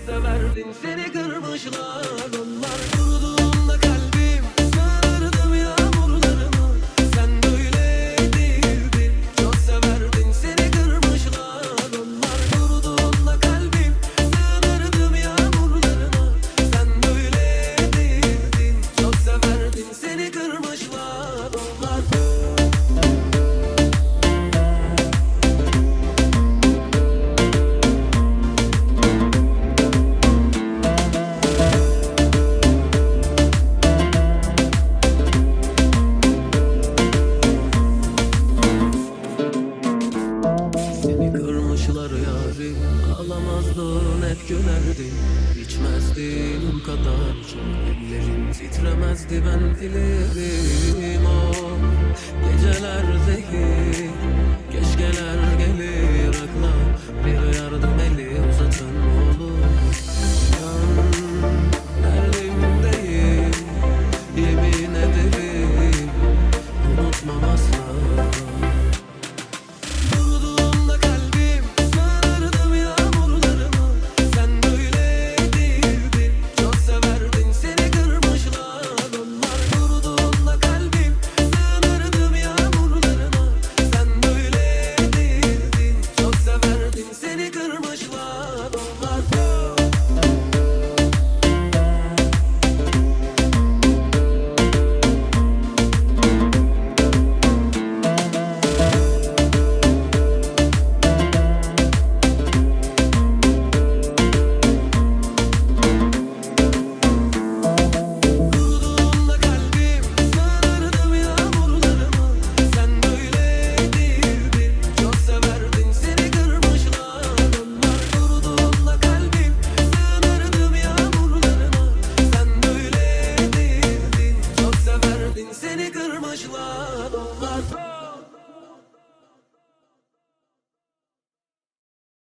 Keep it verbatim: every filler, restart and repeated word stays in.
severdin, seni kırmışlar onlar. Kuruduğunda kalbim sığınırdım yağmurlarına. Sen böyle değildin, çok severdin, seni kırmışlar onlar. Kuruduğunda kalbim sığınırdım yağmurlarına. Sen böyle değildin, çok severdin, seni kırmışlar onlar. Seni kırmışlar yarim, ağlamazdın hep gülerdin. İçmezdin um kadar çok, ellerin titremezdi ben bilirim. O geceler zehir, keşkeler